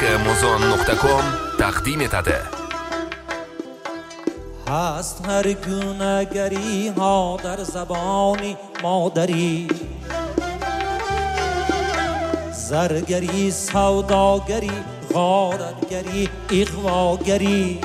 مزون.com تقدیم تده. هست هر گونه‌گری ها در زبانی مادری، زرگری، سوداگری، غارتگری، اغواگری.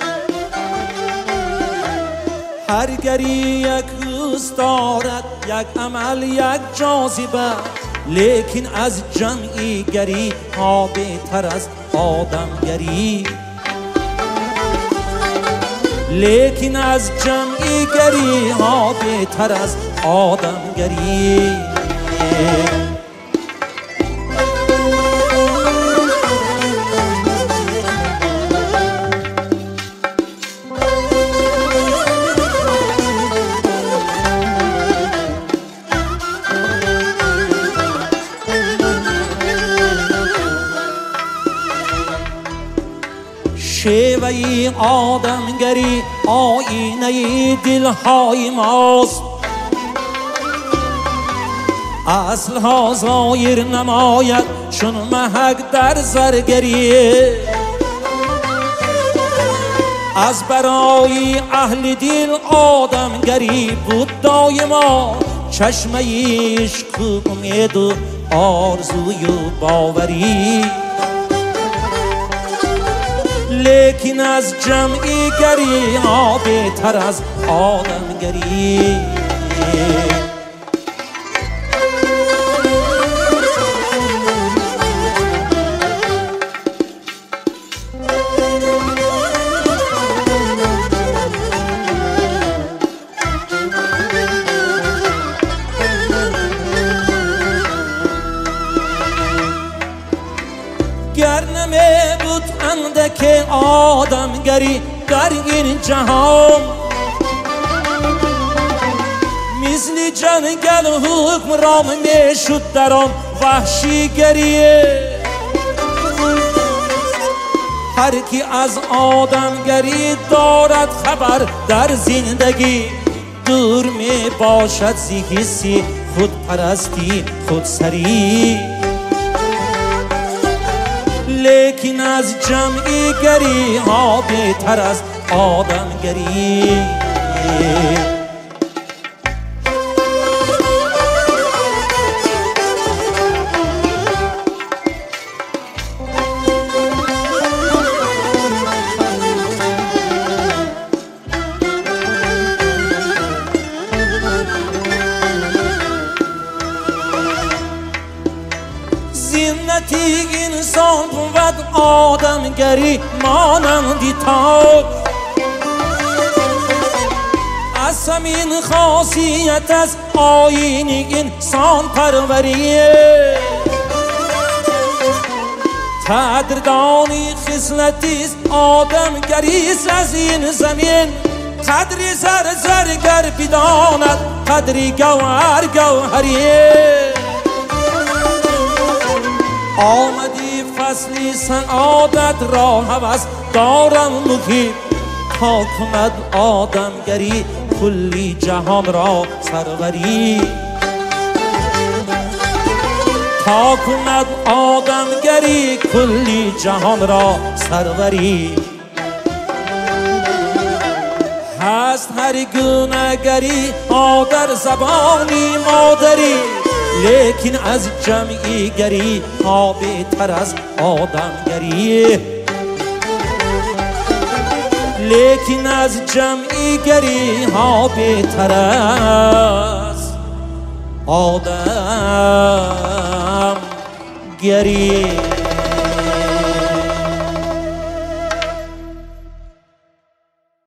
هر گری یک روز دارد، یک عمل، یک جاذبه، لیکن از جمعی گری ها بهتر از آدمگری. لیکن از جمعی گری ها بهتر از آدمگری. شیوهی آدمگری آینه دلهای ماست، اصلها ظاهر نماید چون محک در زرگری. از برای اهل دل آدمگری بود دایما چشمه عشق، امید و آرزوی و باوری. لیکن از جمعی گری ها بهتر از آدمگری. گر نمی بود اندک آدمگری در این جهان، مثل جنگل حکمران می شد در آن وحشیگری. هر کی از آدمگری دارد خبر در زندگی، دور می باشد زی حسی خودپرستی، خودسری. لیکن از جمعی گری ها بهتر از آدمگری. زینتی انسان بود آدمگری مانندی تاج، از همین خاصیت از آیین انسان پروریه. قدردانی خصلتیست آدمگریست از این زمین، قدری زرگر بداند قدری گوهر گوهریه. آمدی فصلی سعادت را هوس دارم مقیم، تا کند آدمگری کلی جهان را سروری. تا کند آدمگری کلی جهان را سروری. هست هر گونه‌گری ها در زبانی مادری، لیکن از جمعی گری ها بهتر از آدمگری. لیکن از جمعی گری ها بهتر از آدمگری.